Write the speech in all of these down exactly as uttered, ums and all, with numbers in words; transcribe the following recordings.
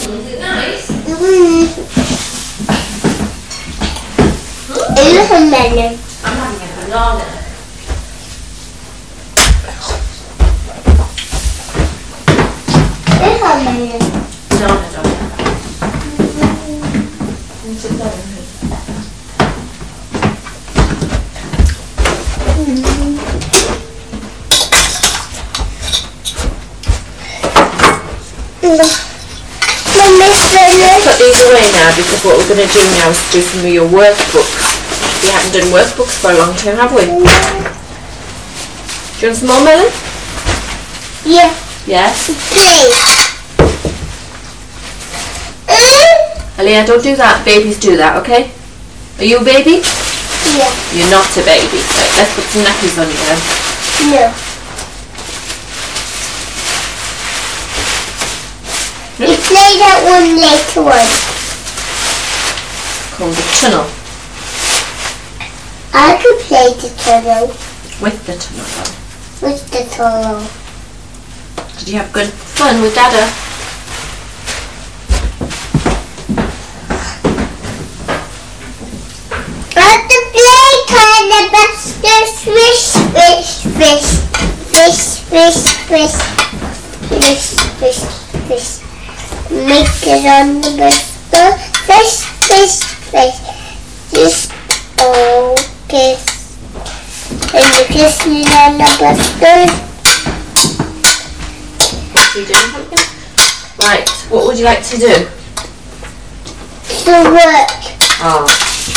Is it nice? Mm. Hmm? A little melon. I'm having a banana. Little melon. Banana, darling. Can you sit down? Put these away now, because what we're going to do now is do some of your workbooks. We haven't done workbooks for a long time, have we? Do you want some more melon? Yeah. Yes. Please. Aliyah, don't do that. Babies do that, okay? Are you a baby? Yeah. You're not a baby. Right, let's put some nappies on you then. No. We play that one later on. Called the tunnel. I could play the tunnel. With the tunnel though. With the tunnel. Did you have good fun with Dada? At the playtime, the best fish, fish, fish, fish, fish, fish, fish, fish, fish. Make it on the best fish, fish, fish. Just oh, kiss. And you kiss me on the best. You doing something? Right, what would you like to do? To work. Oh.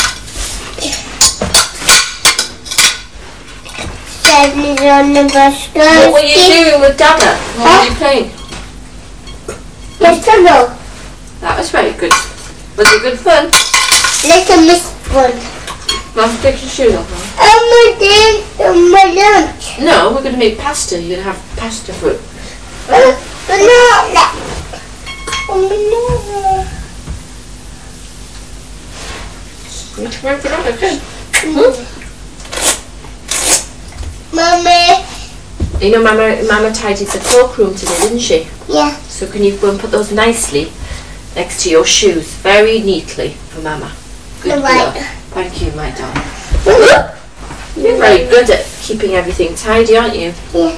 Standing on the bus. What were you doing with Dada? What Huh? were you playing? The tunnel. That was very good. Was it good fun? Little miss one. Mum, take your shoes off now. I'm my day, I'm my lunch. No, we're going to make pasta. You're going to have pasta for it. Uh, banana. Banana. Which one for that? Okay. Mm. Mommy. You know, Mama, Mama tidied the cloakroom today, didn't she? Yeah. So can you go and put those nicely next to your shoes, very neatly for Mama? Good Right. girl. Thank you, my darling. You're very good at keeping everything tidy, aren't you? Yeah.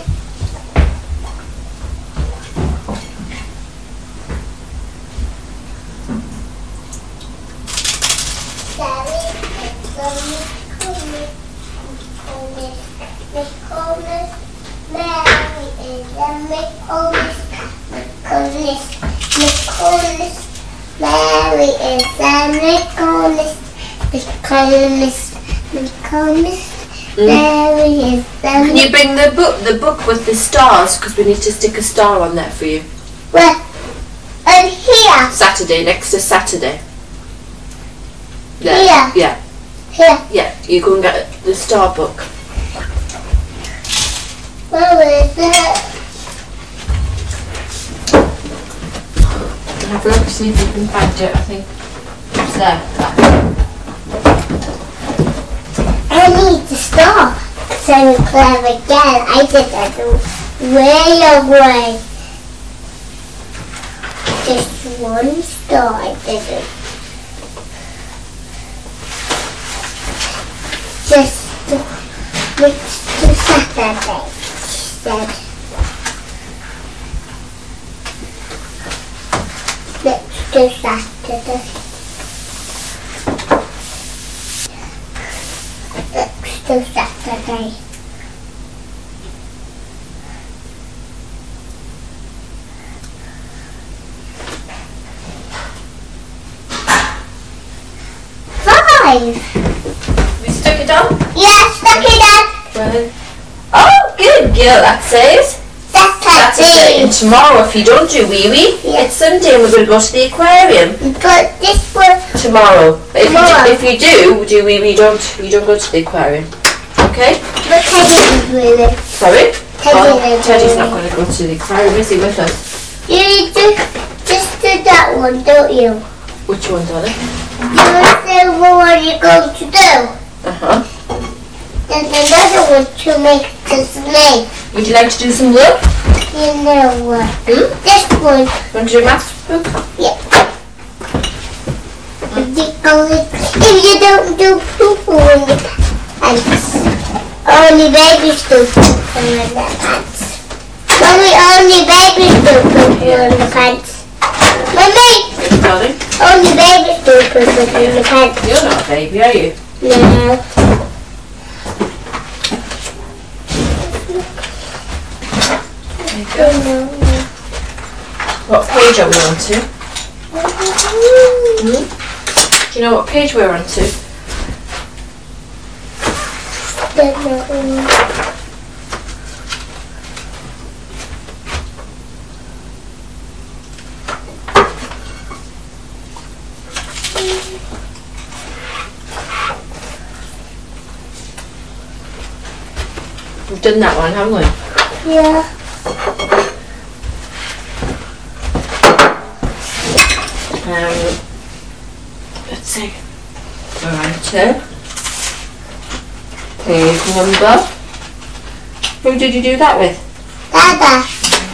Mary is a Nicholas. Nicholas. Nicholas. Mary is a. Can you bring the book, the book with the stars? Because we need to stick a star on there for you. Where? And here. Saturday, next to Saturday. There. Here. Yeah. Here. Yeah. You go and get the star book. Where is it? Have a look, see if you can find it. I think it's there. I need to stop. So clever again. I did that way away. Just one star. I did it. Just next to Saturday. She said. Next to Saturday. Next to Saturday. Five. We stuck it on? Yeah, stuck it up. Right. Oh, good girl, that says. Saturday. And tomorrow, if you don't do wee wee, Yeah. it's Sunday and we're going to go to the aquarium. But this one. Tomorrow. But if, Tomorrow. You do, if you do do wee wee, don't you don't go to the aquarium. Okay? But Teddy is with it. Sorry? Teddy Oh, is Teddy's with not it. going to go to the aquarium, is he, with us? You need to just do that one, don't you? Which one, darling? You say what are you going to do? Uh-huh. There's another one to make the snake. Would you like to do some work? You know what? Hmm? This one. Want to do maths book? Yeah. If you don't do poo-poo in your pants, only babies do poo-poo in their pants. Mommy, only babies do poo-poo in the pants. Mommy, Darling, only babies do poo-poo in the pants. you're not a baby, are you? No. There you go. What page are we on to? Hmm? Do you know what page we're on to? We've done that one, haven't we? Yeah. Um, let's see. Alright, to page number. Who did you do that with? Dada.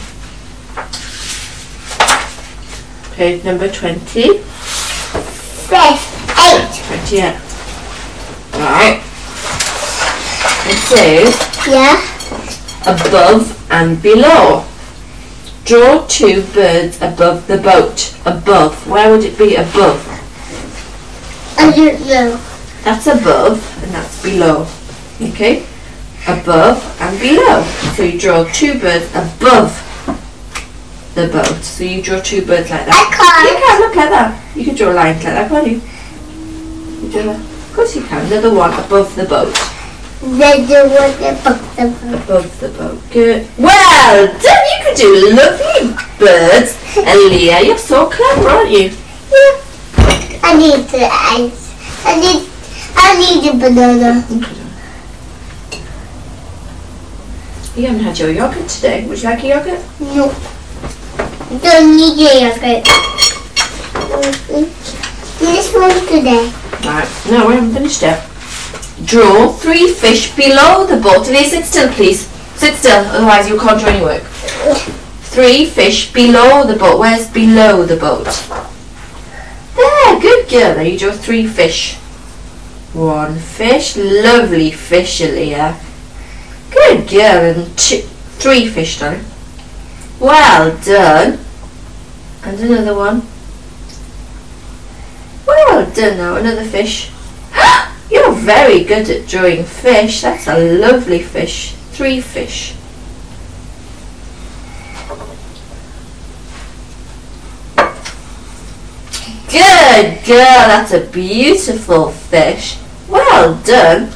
Page number twenty. Fifth. Eight. twenty-eight. Alright. It says Yeah. above and below. Draw two birds above the boat. Above. Where would it be above? I don't know. That's above and that's below. Okay? Above and below. So you draw two birds above the boat. So you draw two birds like that. I can't. You can look like that. You can draw lines like that, can't you? You do that. Of course you can. Another one above the boat. Then the one above the boat. Above the boat. Good. Well done. You can do lovely birds. And Leah, you're so clever, aren't you? Yeah. I need the ice. I need. I need a banana. You haven't had your yogurt today. Would you like a yogurt? No. Don't need a yogurt. This one today. Right. No, we haven't finished yet. Draw three fish below the boat. Leah, sit still, please. Sit still, otherwise you can't do any work. Three fish below the boat. Where's below the boat? There, good girl. There you draw three fish. One fish. Lovely fish, Leah. Good girl. And two, three fish, darling. Well done. And another one. Well done now. Another fish. You're very good at drawing fish. That's a lovely fish. Three fish. Good girl. That's a beautiful fish. Well done.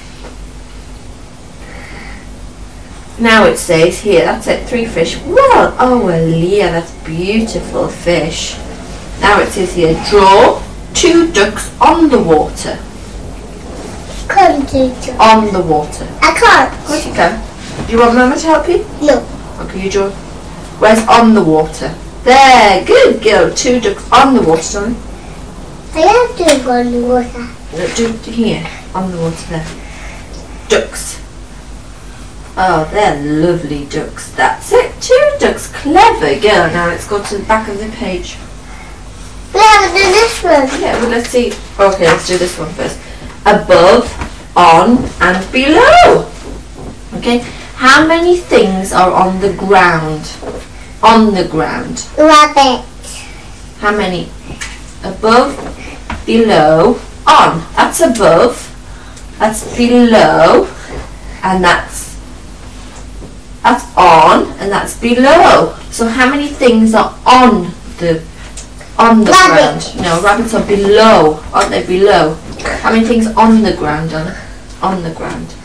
Now it says here, that's it, three fish. Well, oh, well, Leah, that's beautiful fish. Now it says here, draw two ducks on the water. Can't do it. On the water. I can't. Of course you can. Do you want Mama to help you? No. Okay, you draw. Where's on the water? There, good girl. Two ducks on the water, darling. I have to go in the water. No, do do here, on the water there. Ducks. Oh, they're lovely ducks. That's it. Two ducks. Clever girl. Now let's go to the back of the page. We haven't done this one. Yeah, well, let's see. Okay, let's do this one first. Above, on, and below. Okay, how many things are on the ground? On the ground. Rabbit. How many? Above, below, on. That's above. That's below. And that's that's on, and that's below. So how many things are on the on the Rabbit. ground? No, rabbits are below. Aren't they below? How many things on the ground, Donna? On the ground.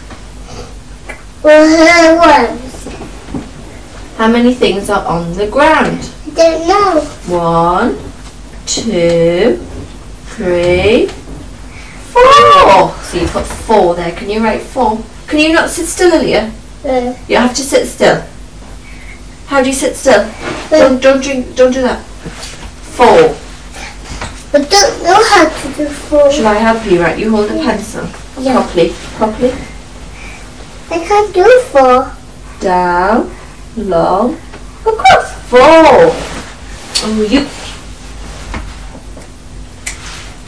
One. How many things are on the ground? Don't know. One, two, three, four. So you put four there. Can you write four? Can you not sit still, Leah? Uh, You have to sit still. How do you sit still? Don't don't drink. Don't do that. Four. I don't know how to do four. Shall I help you? Right, you hold the pencil Yeah. properly. Properly. I can't do four. Down, long, across. Four. Oh, you.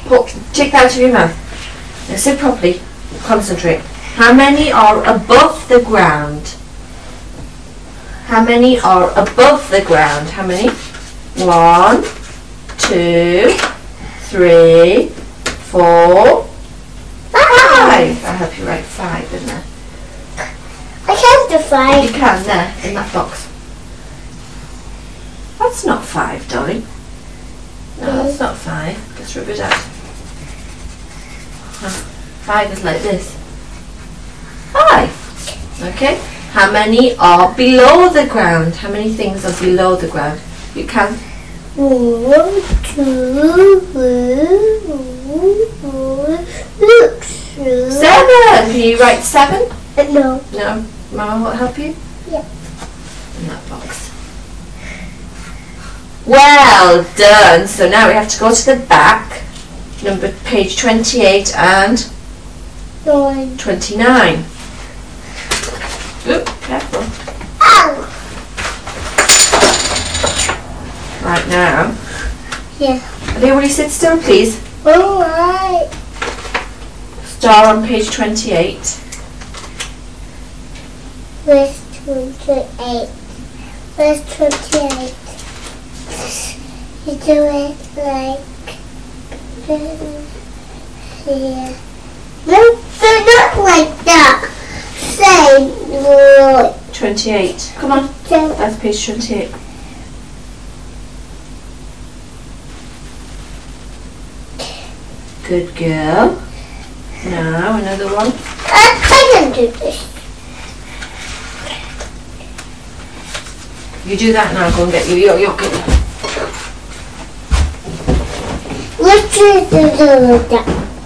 Put, take that out of your mouth. Now sit properly. Concentrate. How many are above the ground? How many are above the ground? How many? One, two, three, four, five. I'll help you write five in there. I can't do five. You can there, in that box. That's not five, darling. No, that's not five. Let's rub it out. Five is like this. Five. Okay. How many are below the ground? How many things are below the ground? You can. One, two, three, four, six, Seven. Can you write seven? No. No. Mama will help you? Yeah. In that box. Well done. So now we have to go to the back. Number page twenty-eight and Nine. twenty-nine. Oop, careful. Ow. Right now. Yeah. Everybody sit still, please. Alright. Star on page twenty-eight. Where's twenty-eight? Where's twenty-eight? You do it like here. No, they're not like that. Say right. twenty-eight. Come on. That's page twenty-eight. Good girl. Now another one. I, I can do this. You do that now. Go and get your yogurt. Let's do that.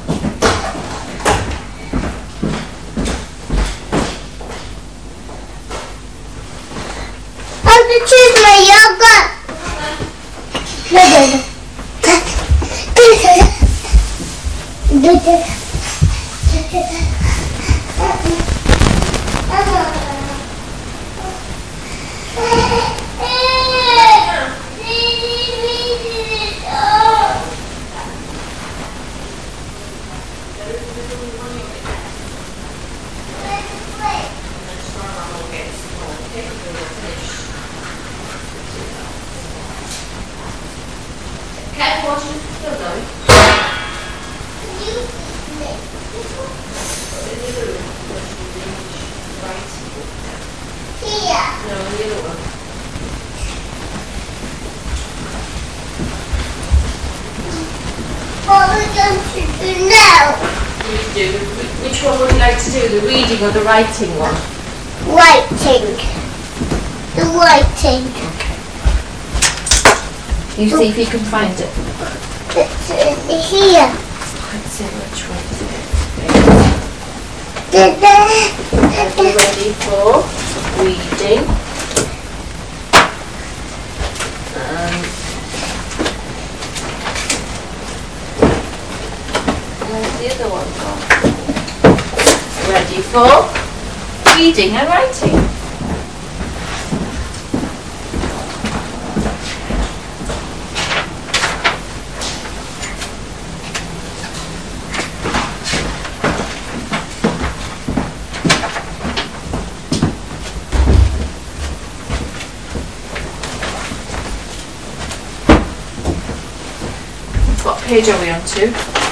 I have to choose my yogurt. No, no, no. Do this. What are we going to do now? You do. Which one would you like to do? The reading or the writing one? Writing. The writing. You see if you can find it. It's in here. Let's see which one is it. Did that? Are you ready for reading? Um, where's the other one gone? Ready for reading and writing? What page are we on to?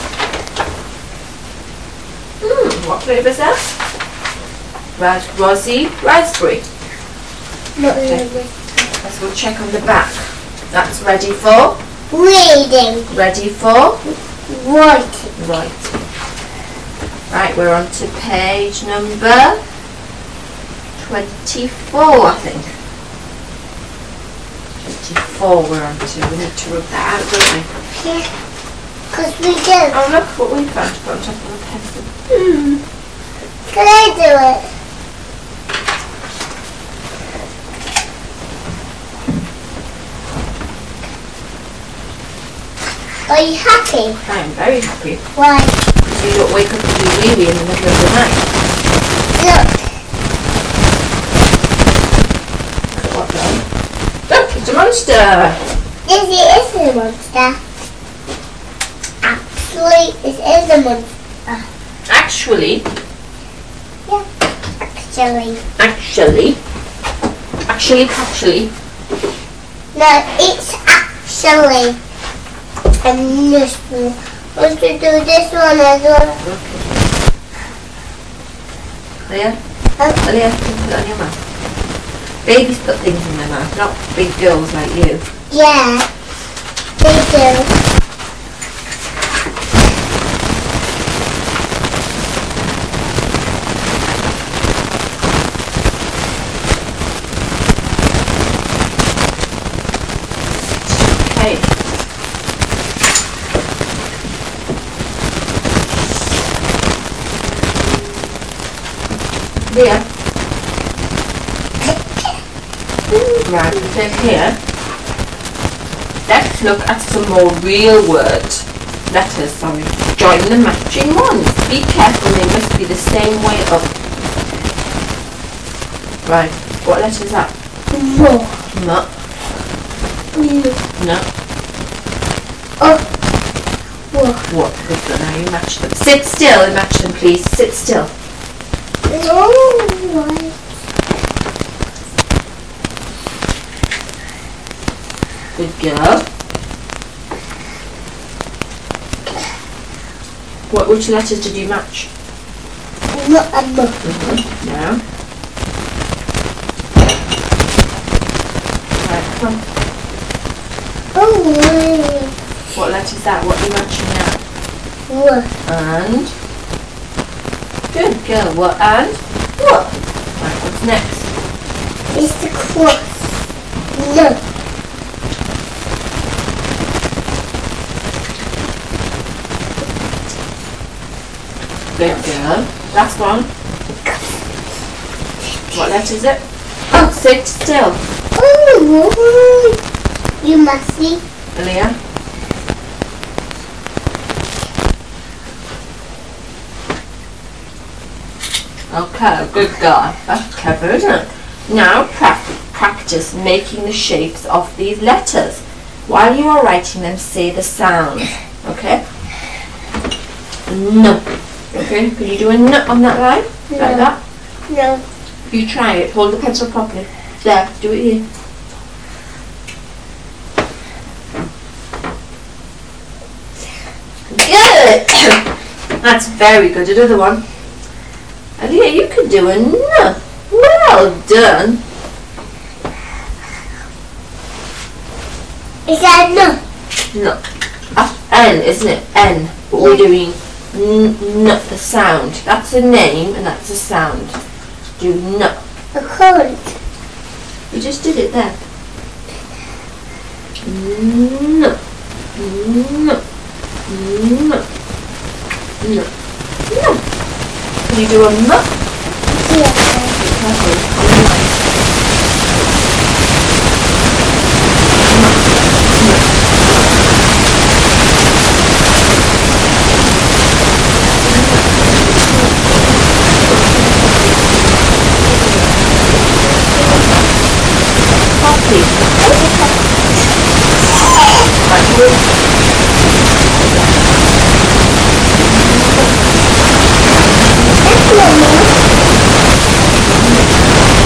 Hmm, what flavour is that? Ras Rosy Raspberry. Not Okay. really. Let's go check on the back. That's ready for? Reading. Ready for? Writing. Right. Right, we're on to page number twenty-four, I think. twenty-four we're on to. We need to rub that out, don't we? Yeah. Because we do. Oh, look what we found on top of the pencil. Hmm. Can I do it? Are you happy? I'm very happy. Why? Because you don't wake up and do wee wee in the middle of the night. Look. What then? Look, it's a monster! Yes, it is a monster. actually, it is a monster. Actually, Yeah, actually. actually, actually, actually. No, it's actually. And this one. Want to do this one as well? Okay. Leah? Huh? Leah, put it on your mouth. Babies put things in their mouth, not big girls like you. Yeah, they do. Okay. Leah? Right, so here, let's look at some more real word letters, sorry. Join the matching ones. Be careful, they must be the same way up. Right, what letter is that? No. No. No. Oh. What? What? Good, good, now you match them. Sit still and match them, please. Sit still. No. Why? Good girl. What? Which letters did you match? Not a book. Mm-hmm. Now. Right, come on. Oh, wait. What letter is that? What are you matching now? What? And. Good girl. What and? What? Right, what's next? It's the cross. No. Good girl. Last one. What letter is it? Oh. Sit still. Oh, you must see. Leah. Okay, good girl. That's clever, isn't it? Now pra practice making the shapes of these letters. While you are writing them, say the sounds. Okay? No. Okay, can you do a n on that line? No. Like that? No. You try it. Hold the pencil properly. There, do it here. Good! That's very good. Another one. Aaliyah, you can do a n. Well done. Is that no? No. Uh, N, isn't it? N. But we're doing n, n, the sound. That's a name and that's a sound. Do n. I can't. We just did it there. N. N. N. N. N. Can you do a m? Yeah. Careful. Copy. Right, good. That's normal.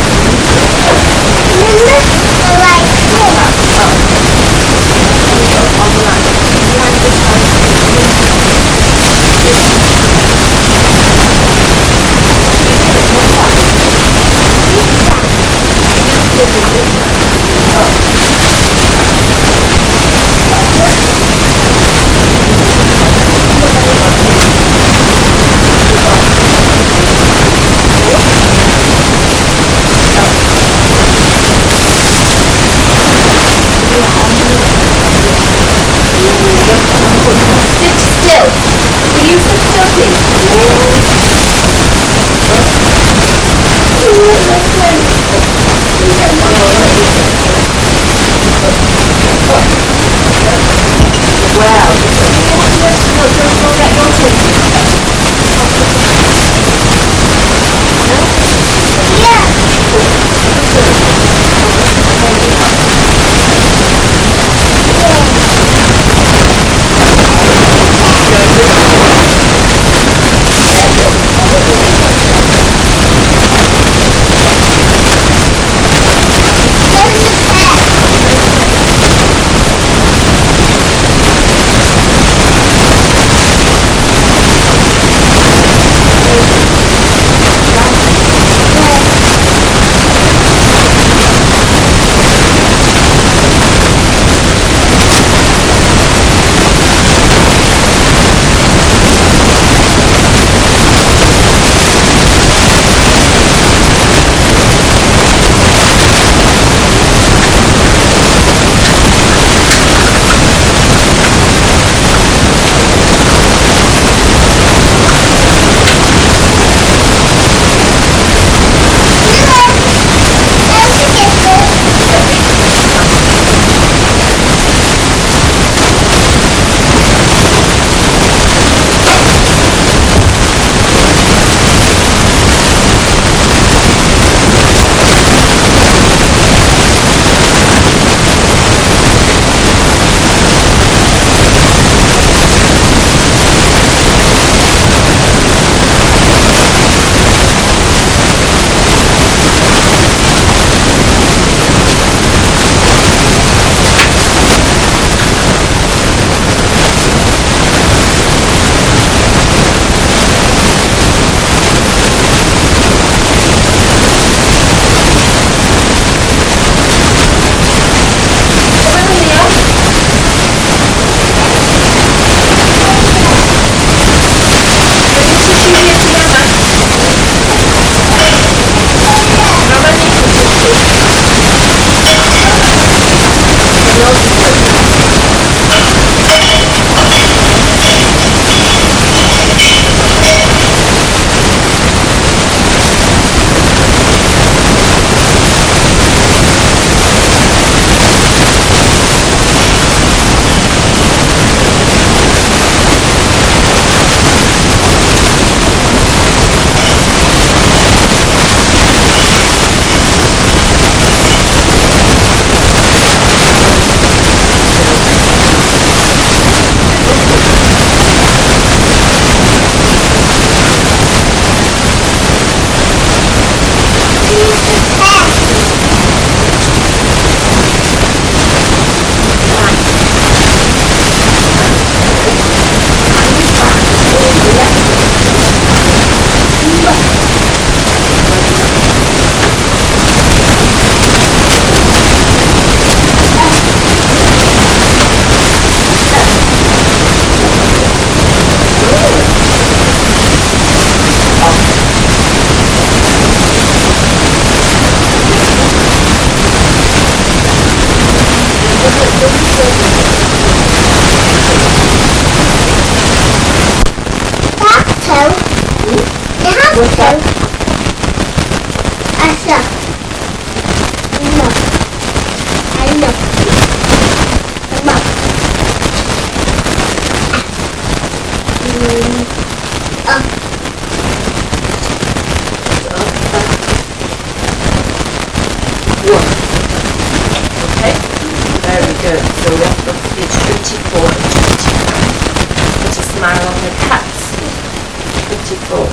one. Okay? Very good. So we have to go to page twenty-four and twenty-five. Put a smile on the cats. twenty-four.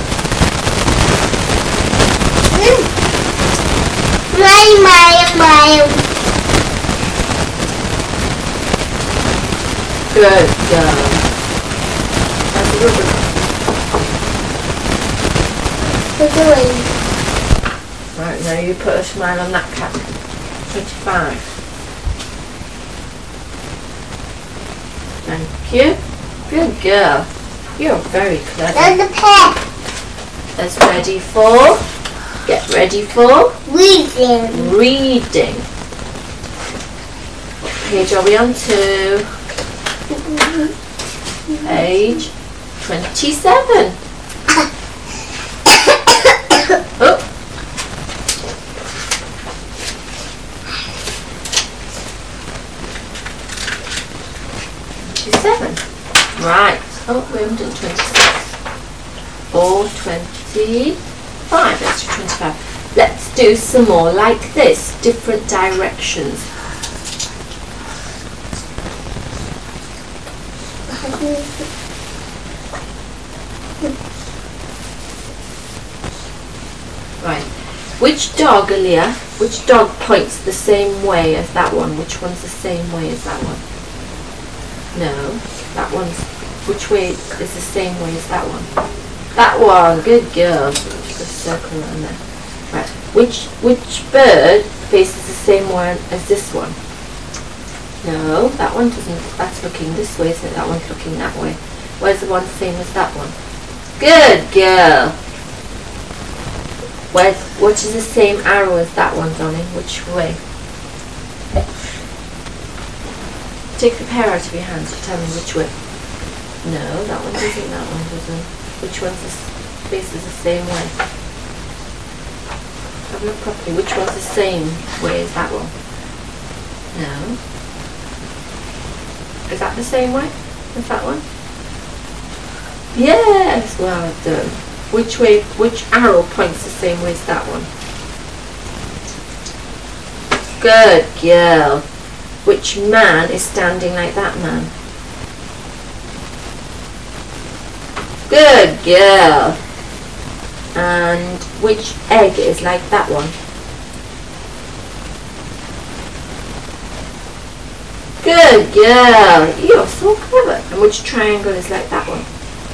Mile, mile, mile. Good girl. That's a rubber. What's doing? Right, now you put a smile on that cat. twenty-five. Thank you. Good girl. You're very clever. There's a pet. That's ready for. Get ready for Reading. reading. What page are we on to? Page twenty-seven. Oh. twenty-seven. Right. Oh, we haven't done twenty-six. Or twenty-five. Let's do twenty-five. Let's do some more like this. Different directions. Right. Which dog, Aaliyah? Which dog points the same way as that one? Which one's the same way as that one? No. That one's... Which way is the same way as that one? That one. Good girl. Just a circle around there. Right. Which, which bird faces the same way as this one? No. That one doesn't. That's looking this way, isn't it? That one's looking that way. Where's the one same as that one? Good girl. Where's, what is the same arrow as that one, Donnie? Which way? Take the pear out of your hands and tell me which way. No, that one doesn't, that one doesn't. Which one's the faces the same way? Have a look properly. Which one's the same way as that one? No. Is that the same way as that one? Yes, well done. Which way, which arrow points the same way as that one? Good girl. Which man is standing like that man? Good girl. And which egg is like that one? Good girl. You're so clever. And which triangle is like that one?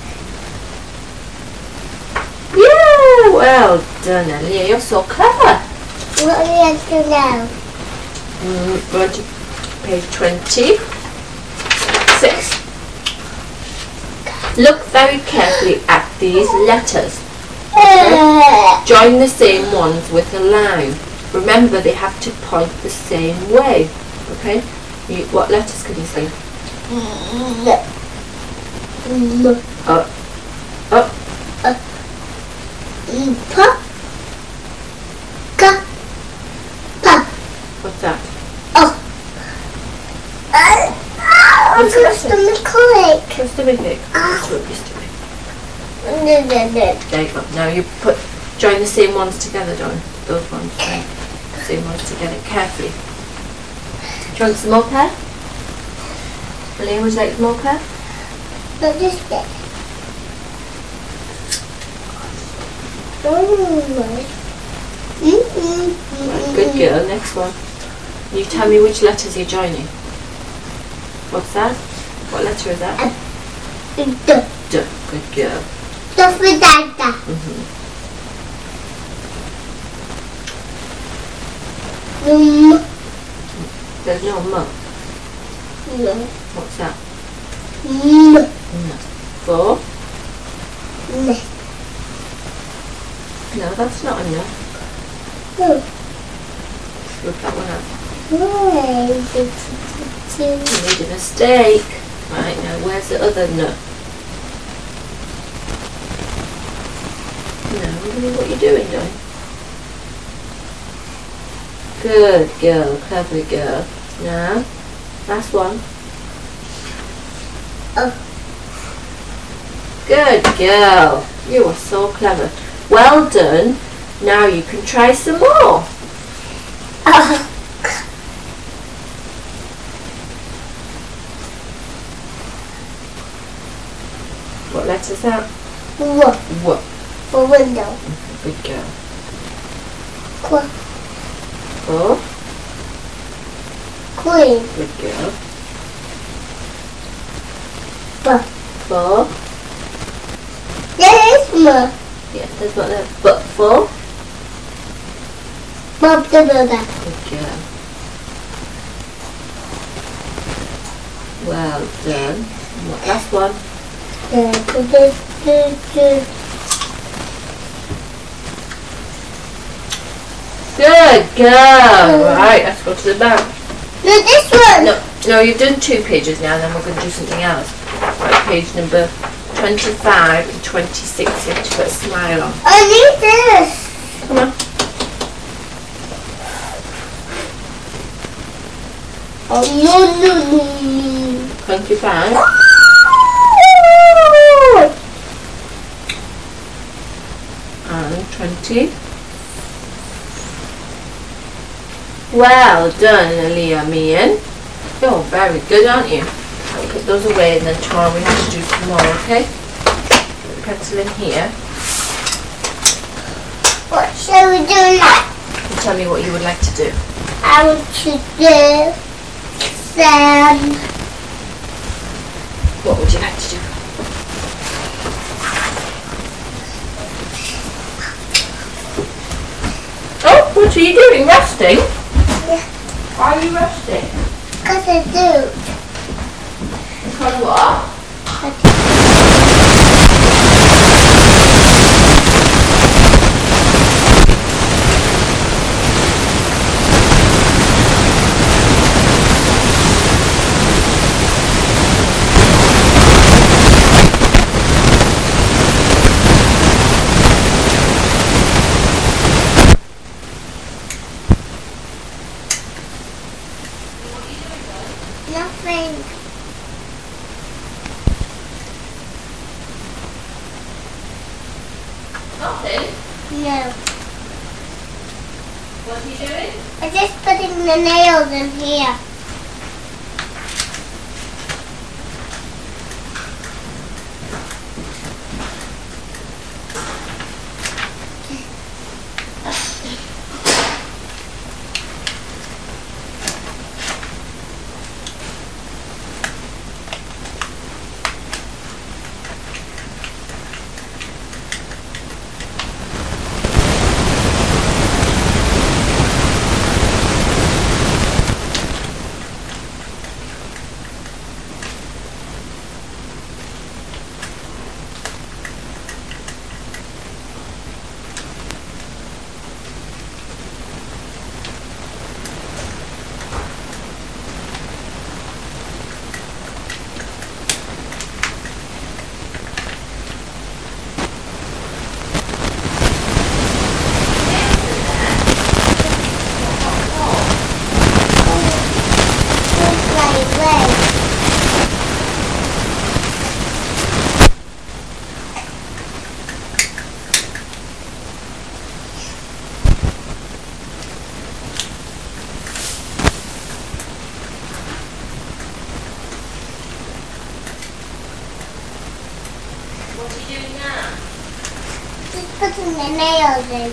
Yeah, well done, Aaliyah. You're so clever. What do we have to do now? Mm, go to page twenty-six. Look very carefully at these letters. Okay? Join the same ones with a line. Remember, they have to point the same way. Okay? You, what letters can you see? Up. Up. Pa. Ka. Pa. What's that? Oh. What's your stomach like? Your stomach ache. That's what your stomach. There you go. Now you put, join the same ones together, Don. Those ones. Right? Same ones together. Carefully. Do you want some more pear? Aaliyah, would you like some more pear? Not this bit. Right, good girl. Next one. You tell me which letters you're joining. What's that? What letter is that? D. D. Good girl. Stuff with that. Mm-hmm. Um. There's no M. No. What's that? M. No. Four? No. No, that's not enough. No. Look that one up. Why? You made a mistake. Right, now where's the other nut? No, what are you doing, Joy? Good girl, clever girl. Now, last one. Oh. Good girl. You are so clever. Well done. Now you can try some more. Oh. letters out. W. W. For window. Good girl. Qu. For. Queen. Good girl. B. For. There is M. Yeah, there's what there. But for. Bob the Builder. Good girl. Well done. What, last one. Uh, do, do, do, do. Good girl. Right, let's go to the back. No, this one. No, no, you've done two pages now, and then we're going to do something else. Right, page number twenty-five and twenty-six. You have to put a smile on. I need this. Come on. Oh, no, no, no, no. twenty-five. And twenty. Well done, Liam Ian. You're very good, aren't you? I'll put those away, and then tomorrow we have to do some more, okay? Put the pencil in here. What shall we do now? And tell me what you would like to do. I want to do some. What would you like to do? Oh, what are you doing? Resting? Yeah. Why are you resting? Because I do. Because what? Nothing. Nothing? No. What are you doing? I'm just putting the nails in here. What are you doing now? Just putting the nails in.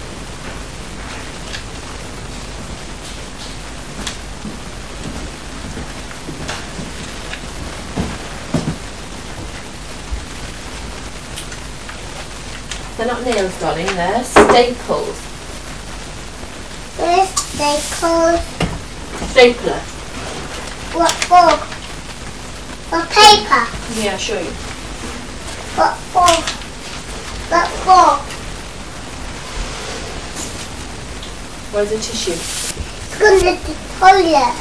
They're not nails, darling, they're staples. This they call Stapler. what for? For paper. Yeah, I'll show you. What for? What for? Where's the tissue? It's going to the toilet.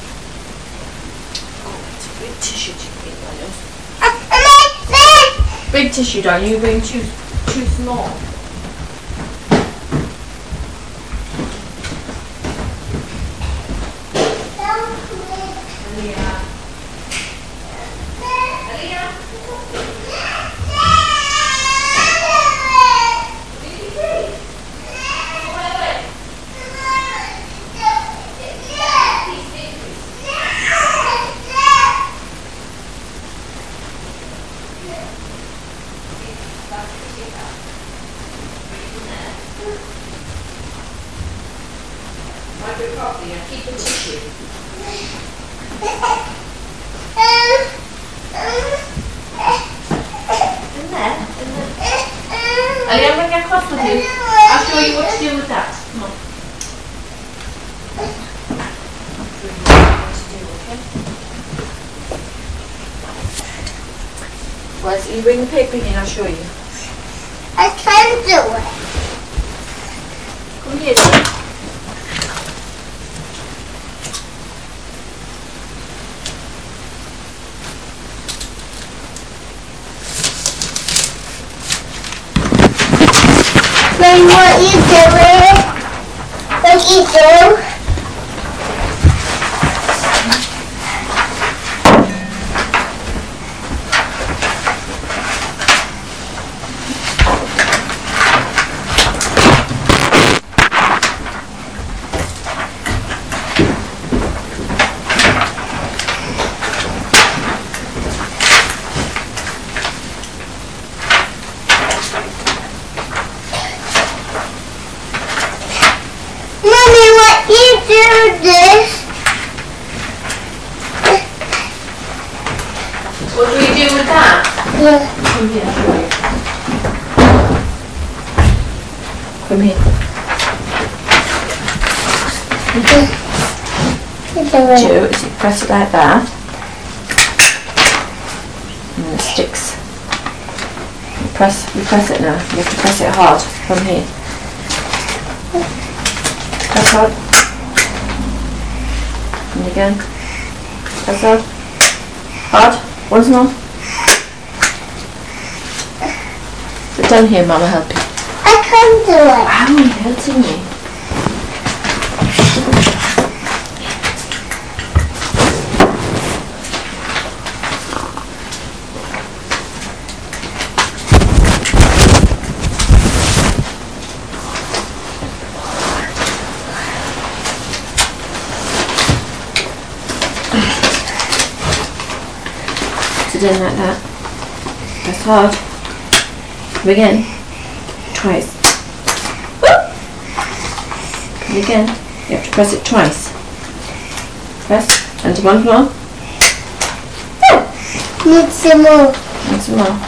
Oh, it's a big tissue to be honest. Ah, me, me. Big tissue, darling, you're being too, too small. Wipe it properly and keep the tissue. In there? In there? Ali, I'm going to get across with you. I'll show you what to do with that. Come on. Well, so you bring the paper in, I'll show you. I can't do it. Come here, then. Then what you doing? What you do? Mommy, what you do this? What do we do with that? Yeah. Come here, I'll show you. Come here. You do Do it. is you press it like that. And it sticks. You press, you press it now. You have to press it hard from here. Press hard. And again. Press hard. Hard. Once more. Sit down here, Mama, help you. I can't do it. Ow, you're hurting me. Sit in like that. Press hard. Again. Twice. And again. You have to press it twice. Press. And one more. Need some more. And some more.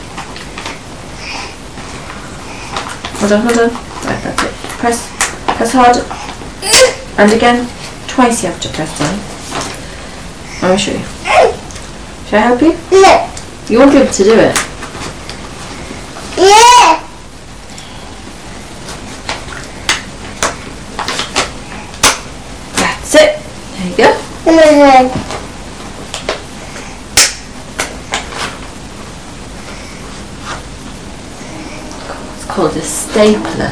Hold on, hold on. Right, that's it. Press. Press hard. And again. Twice you have to press down. Let me show you. Shall I help you? Yeah. You won't be able to do it. Yeah. That's it. There you go. Mm-hmm. It's called a stapler.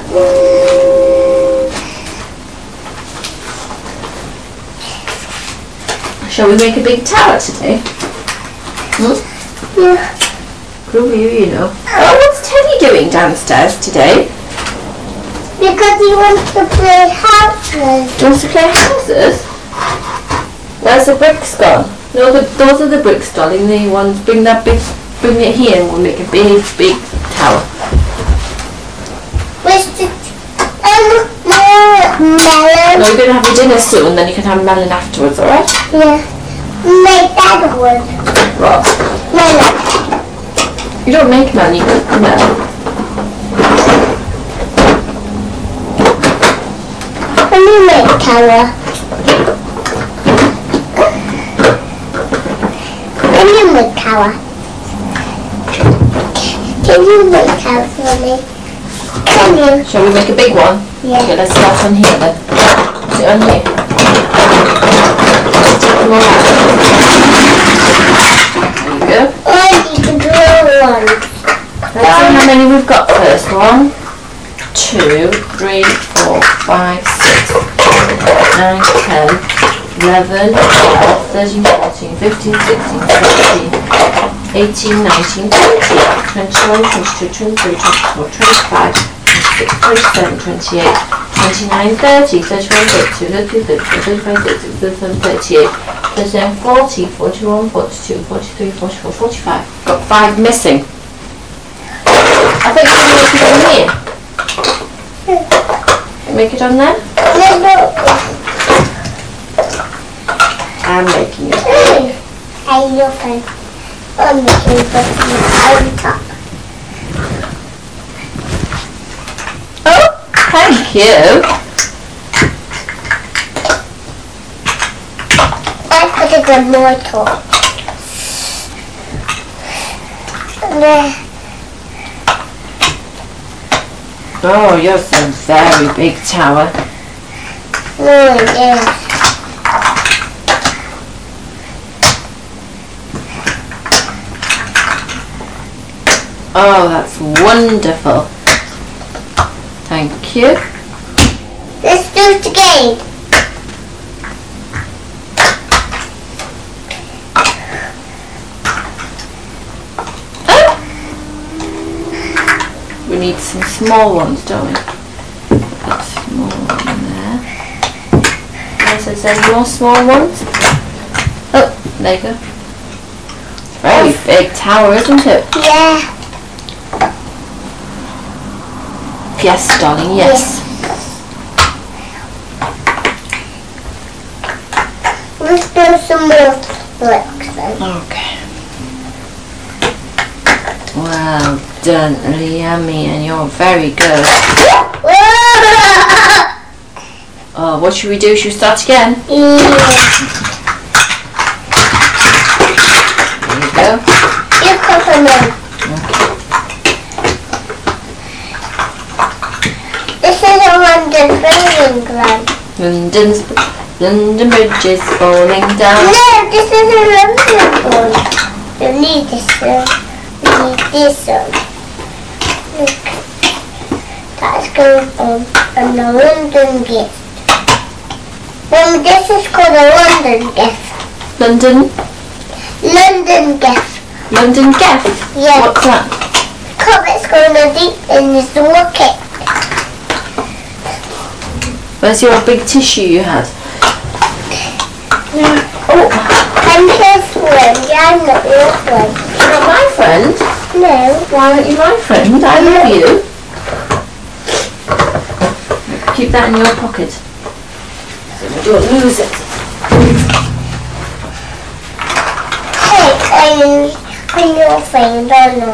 Shall we make a big tower today? Hmm? Yeah. Good for you, you know. Oh, what's Teddy doing downstairs today? Because he wants to play houses. He wants to play houses? Where's the bricks gone? No, the, those are the bricks, darling. The ones. Bring that big, bring it here, and we'll make a big, big tower. Where's the um, melon? No, you're gonna have your dinner soon. Then you can have melon afterwards. All right? Yeah. My dad would. What? Melon. You don't make melon. You cook the melon. Can you make tower? Can you make tower? Can you make tower for me? Can you? Shall we make a big one? Yeah. Okay, let's start on here then. Sit on here. Just take them all out. There you go. Or you can draw one. Let's see how many we've got first. One, two, three, four, five, six, nine, ten, eleven, twelve, thirteen, fourteen, fifteen, sixteen, seventeen, eighteen, nineteen, twenty, twenty-one, twenty-two, twenty-three, twenty-four, twenty-five, twenty-six, twenty-seven, twenty-eight, twenty-nine, thirty, thirty-one, thirty-two, thirty-three, thirty-four, thirty-five, thirty-six, thirty-seven, thirty-eight, thirty-nine, forty, forty-one, forty-two, forty-three, forty-four, forty-five. Got five missing. I think you can make it on here. Make it on there? No, no. I'm making it. Hey, your friend. I'm making it on top. Oh, thank you. I put it on my top. There. Oh, you're a very big tower. No, it is. Oh, that's wonderful. Thank you. Let's do it again. Oh. We need some small ones, don't we? Put that small one in there. Unless there's any more small ones. Oh, there you go. Very big tower, isn't it? Yeah. Yes, darling, yes. Let's do some more flicks then. Okay. Well done, Liami, and you're very good. Oh, what should we do? Should we start again? Yeah. There you go. You cover me. This is a London building ground. London's London Bridge is falling down. No, this is a London one. You need this one. You need this one. Look. That's going on on the London gift. Mum, this is called a London gift. London? London gift. London Gift? Yeah. What's that? Come, it's going to deep in this bucket. Where's your big tissue you had? Oh, I'm his friend. I'm not your friend. You're not my friend? No. Why aren't you my friend? I love you. Keep that in your pocket. So you don't lose it. Hey, I'm, I'm your friend, aren't I?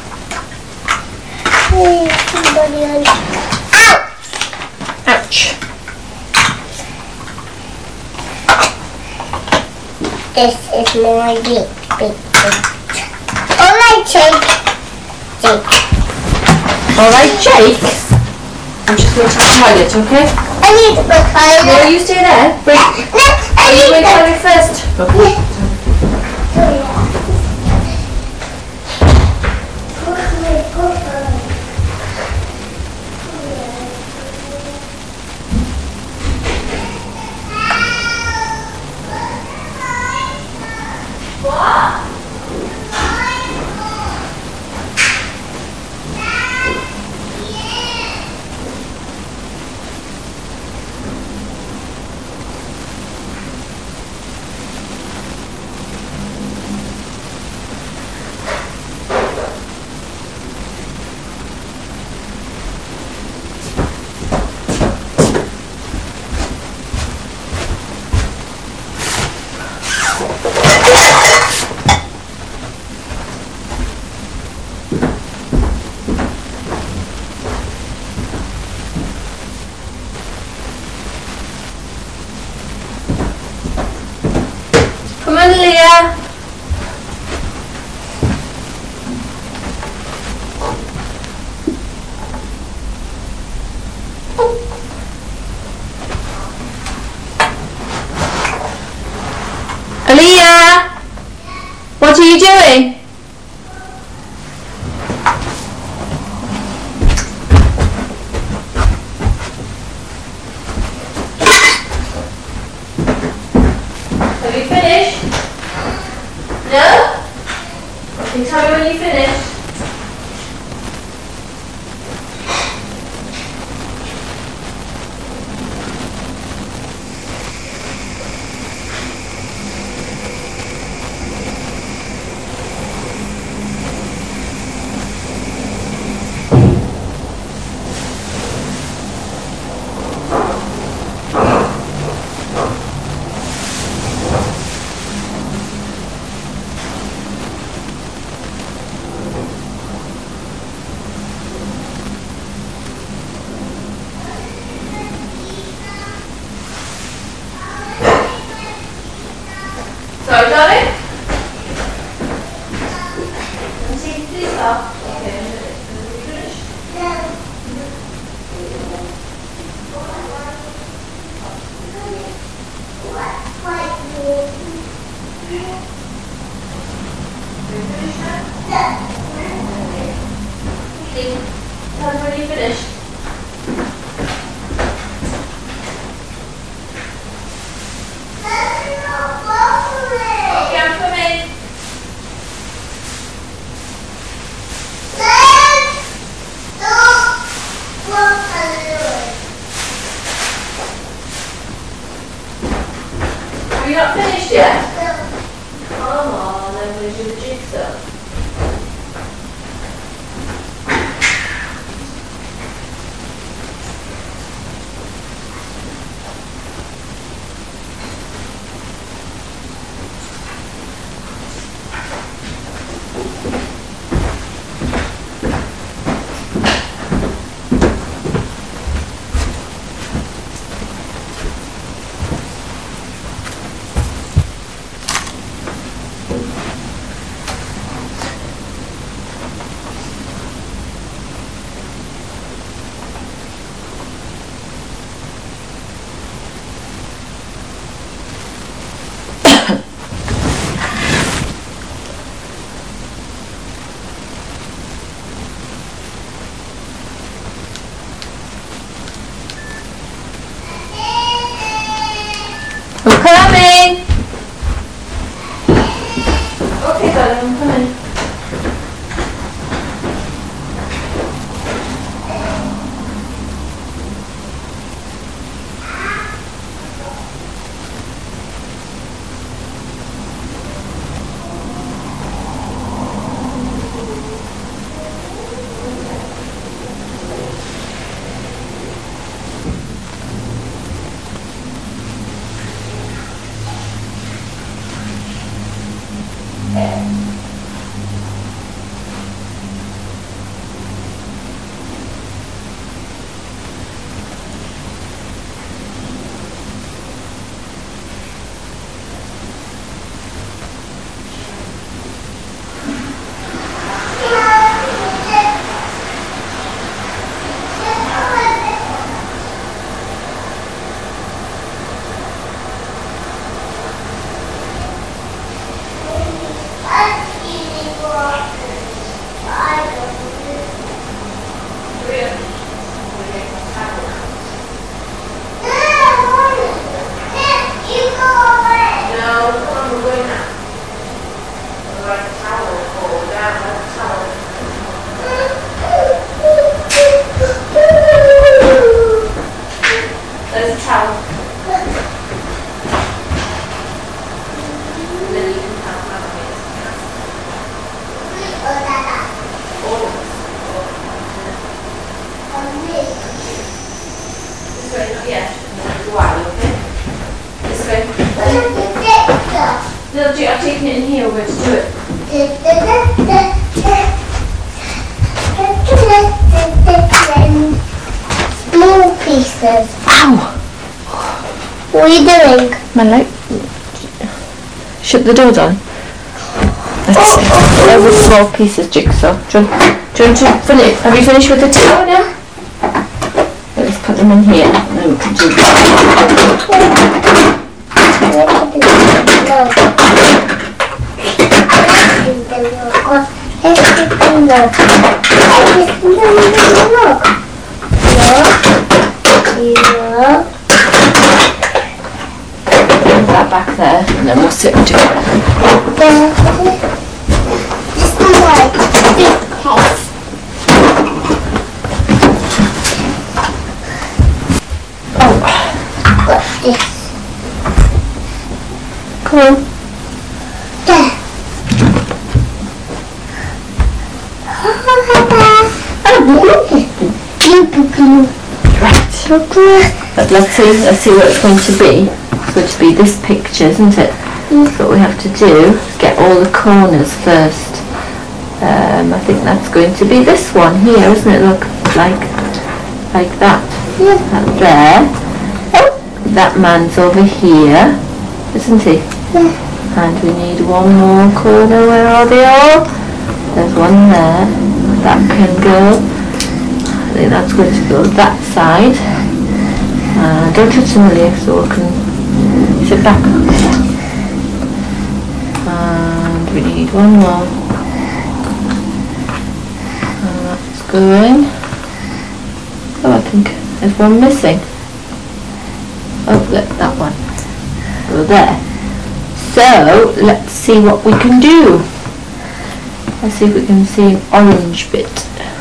Hey, somebody on. Ow! Ouch. This is my big, big, big. Alright, Jake. Jake. Alright, Jake. I'm just going to the toilet, okay? I need to go No, toilet. you stay there. Break. No, I Are you need going to to toilet first? Okay. Come on, Leah. Aaliyah, what are you doing? Have you finished? No? Can you tell me when you finish? Sorry, darling? Can you see this off? Okay, finished? Tell us when you finished. Okay, I'm coming. Are you not finished yet? Come on, I'm going to do the jigsaw. I'm coming! Okay, darling, I'm coming. Little G, I've taken it in here, we're going to do it. Small pieces. Ow! What are you doing? My leg. Shut the door down. Let's see. There were small pieces jigsaw. Do you, want, do you want to finish? Have you finished with the towel now? Let's put them in here and then we can do that. Put that back there and then we'll sit and do it. This is like big house. Oh, Got this. come on. There. Right. But let's see, let's see what it's going to be. It's going to be this picture, isn't it? Mm. So what we have to do is get all the corners first. Um, I think that's going to be this one here, isn't it? Look, like, like that. Yeah. That there. Oh, that man's over here, isn't he? Yeah. And we need one more corner. Where are they all? There's one there. That can go. I think that's going to go that side. Uh, don't touch them, Lily, so we can sit back. And we need one more. And that's going. Oh, I think there's one missing. Oh, look, that one. Go there. So, let's see what we can do. Let's see if we can see an orange bit.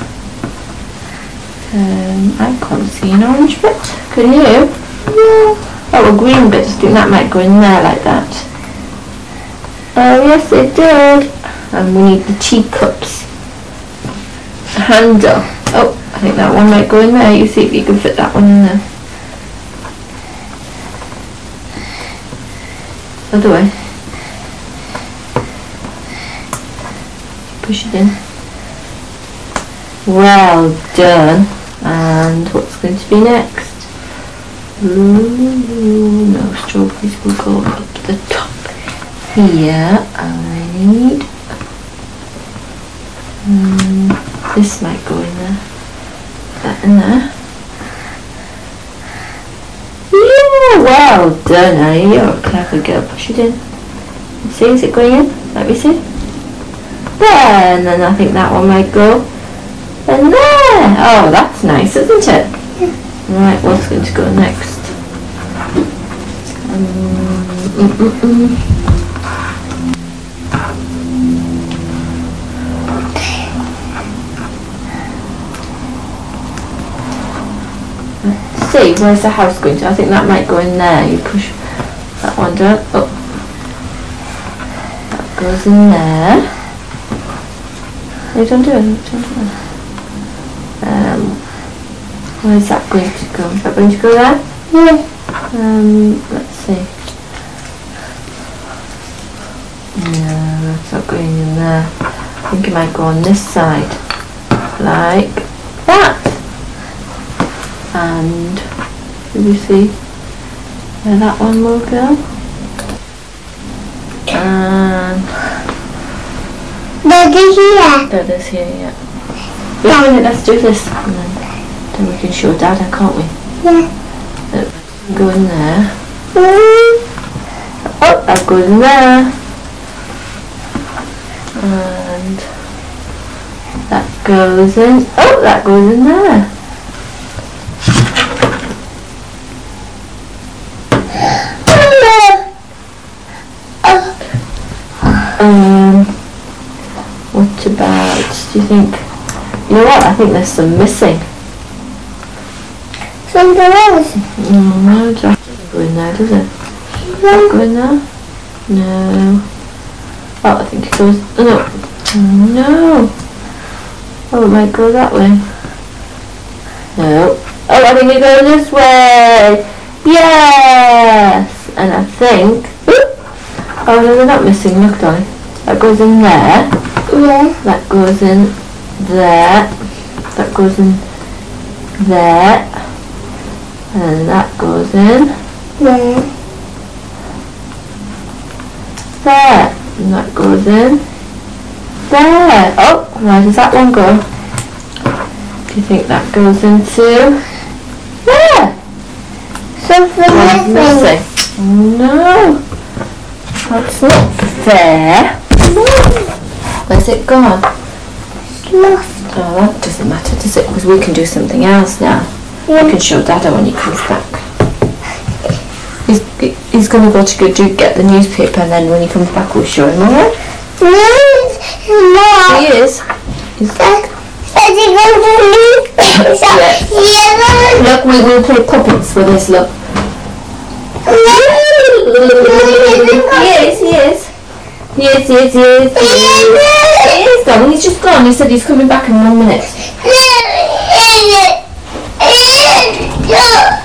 Um, I can't see an orange bit. Can you? No. Oh, a green bit. I think that might go in there like that. Oh, yes, it did. And we need the teacups. Handle. Oh, I think that one might go in there. You see if you can fit that one in there. Other way. Push it in. Well done. And what's going to be next? Ooh, no, strawberries will go up the top. Here I need um, this might go in there. That in there. Yeah, well done, Annie. You're a clever girl. Push it in. See, is it going in? Let me see. There, and then I think that one might go. And there! Oh, that's nice, isn't it? Right, what's going to go next? Um, mm, mm, mm. Let's see, where's the house going to? I think that might go in there. You push that one down. Oh. That goes in there. No, don't do it, don't do it. Um, where's that going to go? Is that going to go there? Yeah. Um, let's see. No, that's not going in there. I think it might go on this side. Like that. And, do you see where that one will go? And Daddy here. that is here, yeah. Yeah, let's do this. And then, then we can show Dada, can't we? Yeah. Look, go in there. Oh, that goes in there. And that goes in. Oh, that goes in there. Um, what about, do you think, you know what, I think there's some missing. Something else. Oh no, that doesn't go in there, does it? Does that go in there? No. Oh, I think it goes, oh no. No. Oh, it might go that way. No. Oh, I think it goes this way. Yes. And I think, oh no, they're not missing, look darling. That goes in there. Yeah. That goes in there. That goes in there. And that goes in Yeah. there. And that goes in there. Oh, where does that one go? Do you think that goes into there? Something One's missing. missing. No. That's not fair. Where's it gone? Lost. Oh, that doesn't matter, does it? Because we can do something else now. Yeah. We can show Dada when he comes back. He's, he's going to go to go do get the newspaper, and then when he comes back we'll show him, alright? No. He is. He's, Is he going to leave? Is that yellow? look, we will play puppets with this, look. He is, he is. He is, he is, he is. He is. He is gone, he's just gone. He said he's coming back in one minute. No.